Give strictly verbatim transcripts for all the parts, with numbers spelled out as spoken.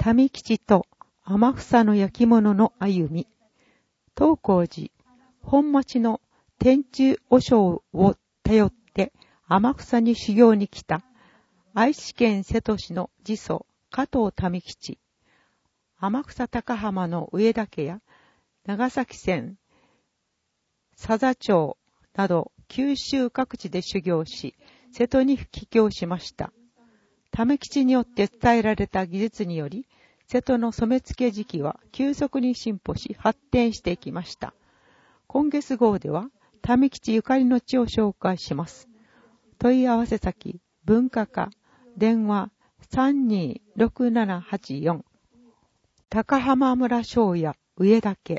民吉と天草の焼き物の歩み。東光寺、本町の天中和尚を頼って天草に修行に来た愛知県瀬戸市の次祖加藤民吉。天草高浜の上田家や長崎県佐々町など九州各地で修行し、瀬戸に帰郷しました。民吉によって伝えられた技術により、瀬戸の染付時期は急速に進歩し発展していきました。今月号では、民吉ゆかりの地を紹介します。問い合わせ先、文化課、電話さんにーろくななはちよん。高浜村庄屋上田家。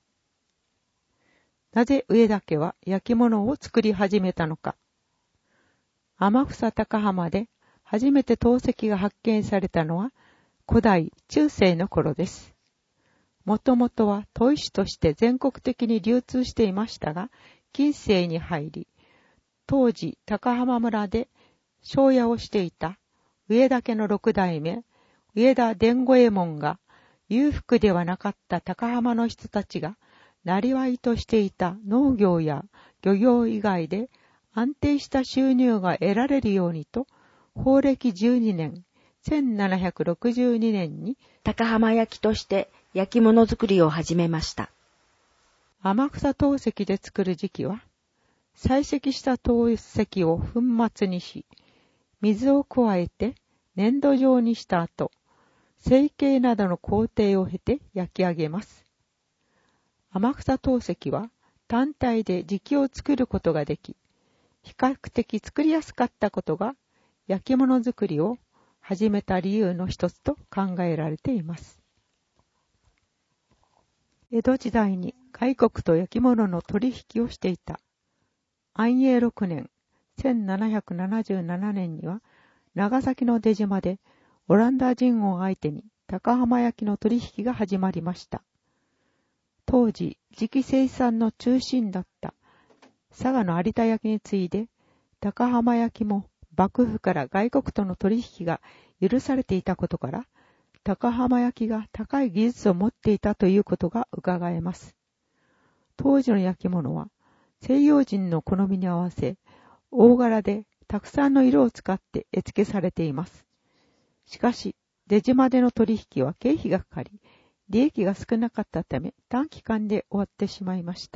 なぜ上田家は焼き物を作り始めたのか。天草高浜で初めて陶石が発見されたのは古代中世の頃です。もともとは砥石として全国的に流通していましたが、近世に入り、当時高浜村で庄屋をしていた上田家の六代目、上田伝五右衛門が、裕福ではなかった高浜の人たちが、なりわいとしていた農業や漁業以外で安定した収入が得られるようにと、宝暦じゅうにねん、せんななひゃくろくじゅうにねんに高浜焼として焼き物作りを始めました。 天草陶石で作る時期は、採石した陶石を粉末にし、水を加えて粘土状にした後、成形などの工程を経て焼き上げます。天草陶石は単体で磁器を作ることができ、比較的作りやすかったことが焼き物作りを始めた理由の一つと考えられています。江戸時代に外国と焼き物の取引をしていた安永ろくねん、せんななひゃくななじゅうななねんには長崎の出島でオランダ人を相手に高浜焼きの取引が始まりました。当時、磁器生産の中心だった佐賀の有田焼に次いで、高浜焼きも幕府から外国との取引が許されていたことから、高浜焼きが高い技術を持っていたということが伺えます。当時の焼き物は西洋人の好みに合わせ、大柄でたくさんの色を使って絵付けされています。しかし、出島での取引は経費がかかり、利益が少なかったため短期間で終わってしまいました。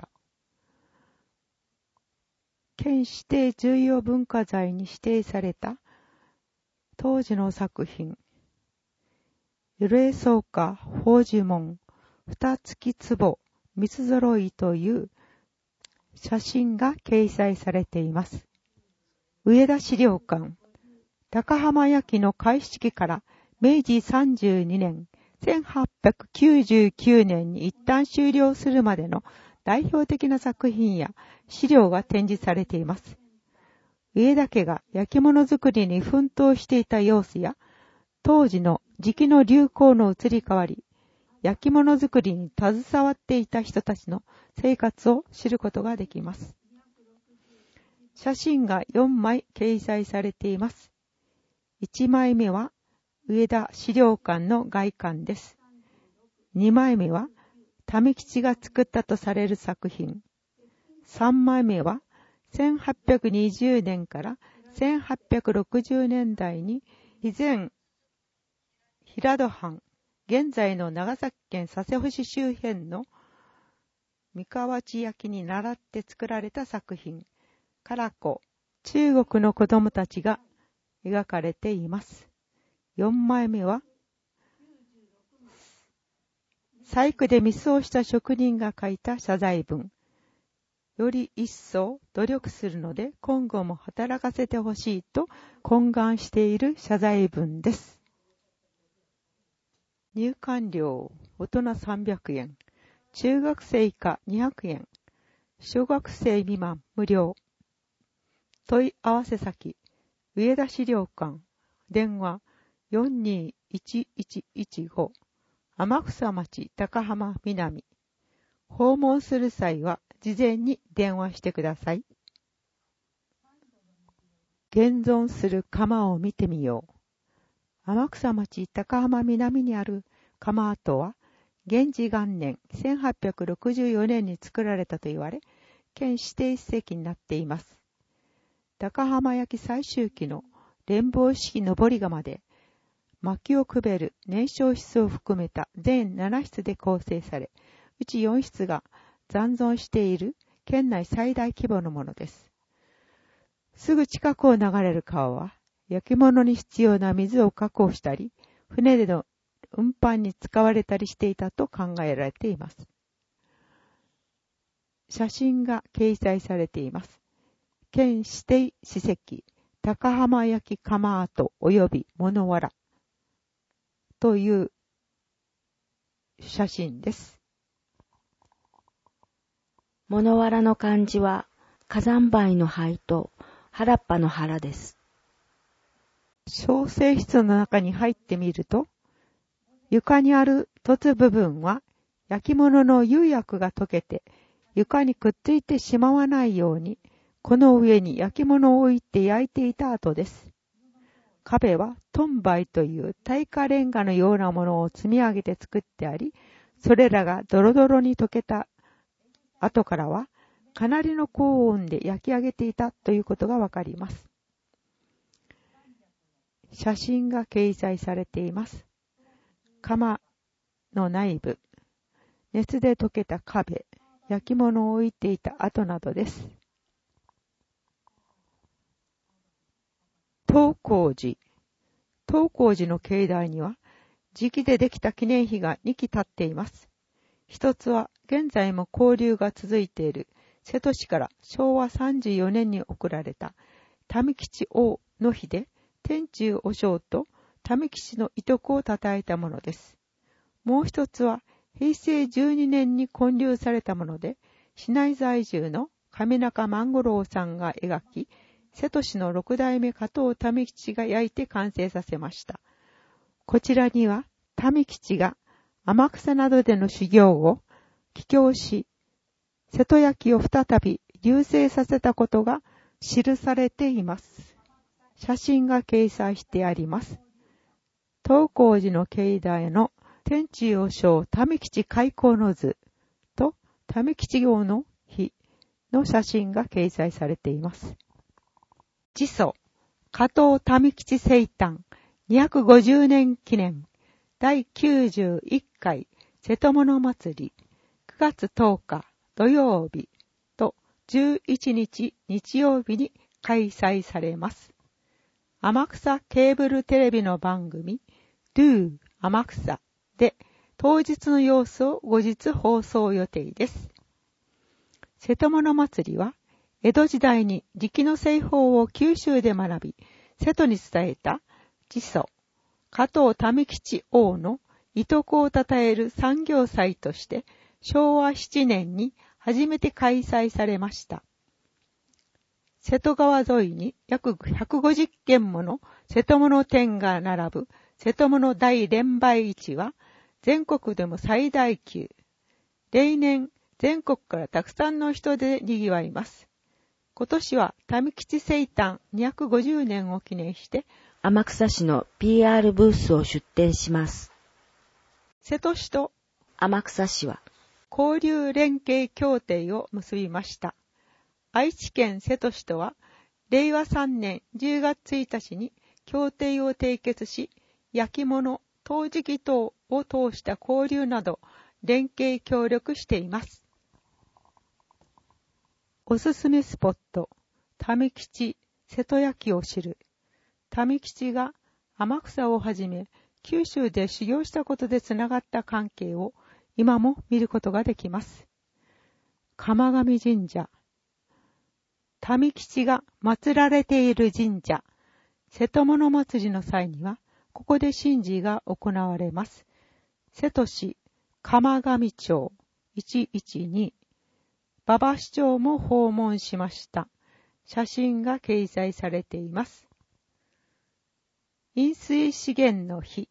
県指定重要文化財に指定された当時の作品、ゆれそうか宝珠門二月壺三つ揃いという写真が掲載されています。上田資料館、高浜焼きの開始期からめいじさんじゅうにねん、せんはっぴゃくきゅうじゅうきゅうねんに一旦終了するまでの代表的な作品や資料が展示されています。上田家が焼き物作りに奮闘していた様子や、当時の磁器の流行の移り変わり、焼き物作りに携わっていた人たちの生活を知ることができます。写真がよんまい掲載されています。いちまいめは上田資料館の外観です。にまいめは民吉が作ったとされる作品。さんまいめはせんはっぴゃくにじゅうねんからせんはっぴゃくろくじゅうねんだいに肥前平戸藩、現在の長崎県佐世保市周辺の三河内焼に倣って作られた作品、唐子、中国の子供たちが描かれています。よんまいめは細工でミスをした職人が書いた謝罪文。より一層努力するので今後も働かせてほしいと懇願している謝罪文です。入館料、大人さんびゃくえん、中学生以下にひゃくえん、小学生未満無料。問い合わせ先、上田資料館、電話よんにーいちいちいちご、天草町高浜南。訪問する際は事前に電話してください。現存する窯を見てみよう。 天草町高浜南にある窯跡は、元治元年せんはっぴゃくろくじゅうよねんに作られたと言われ、県指定史跡になっています。高浜焼最終期の連峰式登り窯で、薪をくべる燃焼室を含めた全なな室で構成され、うちよん室が残存している県内最大規模のものです。すぐ近くを流れる川は、焼き物に必要な水を確保したり、船での運搬に使われたりしていたと考えられています。写真が掲載されています。県指定史跡、高浜焼窯跡及び物藁という写真です。 物藁の漢字は火山灰の灰と原っぱの原です。 小生室の中に入ってみると、床にある凸部分は焼き物の釉薬が溶けて床にくっついてしまわないように、この上に焼き物を置いて焼いていた跡です。壁はトンバイという耐火レンガのようなものを積み上げて作ってあり、それらがドロドロに溶けた後からは、かなりの高温で焼き上げていたということがわかります。写真が掲載されています。窯の内部、熱で溶けた壁、焼き物を置いていた跡などです。東光寺。東光寺の境内には、磁器でできた記念碑がに基立っています。一つは、現在も交流が続いている、瀬戸市からしょうわさんじゅうよねんに贈られた、民吉王の碑で、天中和尚と民吉のいとこを称えたものです。もう一つは、へいせいじゅうにねんに建立されたもので、市内在住の上中万五郎さんが描き、瀬戸市の六代目加藤民吉が焼いて完成させました。こちらには、民吉が天草などでの修行を帰郷し、瀬戸焼を再び隆盛させたことが記されています。写真が掲載してあります。東光寺の境内の天中和尚民吉開光の図と民吉号の碑の写真が掲載されています。地祖、加藤民吉生誕にひゃくごじゅうねん記念だいきゅうじゅういっかい瀬戸物祭りくがつとおか土曜日とじゅういちにち日曜日に開催されます。天草ケーブルテレビの番組 Do 天草で当日の様子を後日放送予定です。瀬戸物祭りは江戸時代に磁器の製法を九州で学び、瀬戸に伝えた地祖、加藤民吉王のいとこを称える産業祭としてしょうわななねんに初めて開催されました。瀬戸川沿いに約ひゃくごじゅっけんもの瀬戸物店が並ぶ瀬戸物大連売市は全国でも最大級。例年全国からたくさんの人で賑わいます。今年は民吉生誕にひゃくごじゅうねんを記念して天草市の ピーアール ブースを出展します。 瀬戸市と天草市は交流連携協定を結びました。愛知県瀬戸市とはれいわさんねんじゅうがつついたちに協定を締結し、焼き物、陶磁器等を通した交流など連携協力しています。おすすめスポット、民吉、瀬戸焼を知る。民吉が天草をはじめ、九州で修行したことでつながった関係を今も見ることができます。釜上神社。民吉が祀られている神社。瀬戸物祭りの際には、ここで神事が行われます。瀬戸市釜上町いちいちに。馬場市長も訪問しました。写真が掲載されています。飲水資源の日。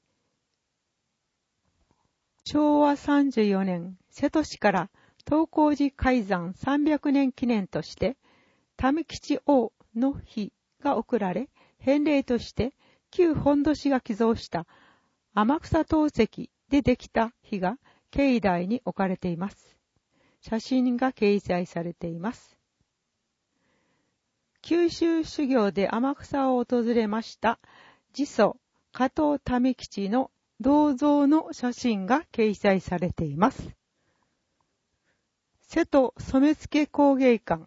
しょうわさんじゅうよねん、瀬戸市から東光寺開山さんびゃくねん記念として、民吉王の日が贈られ、返礼として旧本土市が寄贈した天草陶石でできた碑が境内に置かれています。写真が掲載されています。九州修行で天草を訪れました次祖加藤民吉の銅像の写真が掲載されています。瀬戸染付工芸館。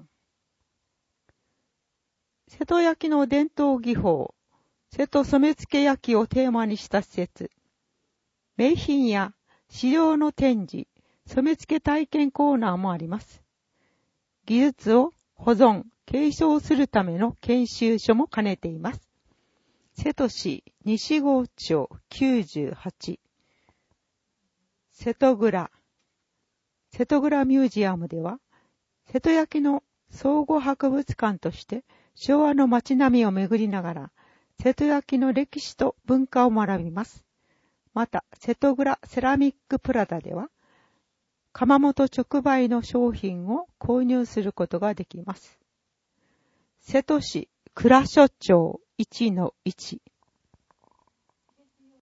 瀬戸焼の伝統技法、瀬戸染付焼をテーマにした施設、名品や資料の展示、染付体験コーナーもあります。技術を保存、継承するための研修所も兼ねています。瀬戸市西郷町きゅうじゅうはち。瀬戸蔵。瀬戸蔵ミュージアムでは、瀬戸焼の総合博物館として昭和の街並みを巡りながら、瀬戸焼の歴史と文化を学びます。また、瀬戸蔵セラミックプラザでは、窯元直売の商品を購入することができます。瀬戸市倉所町いちのいち。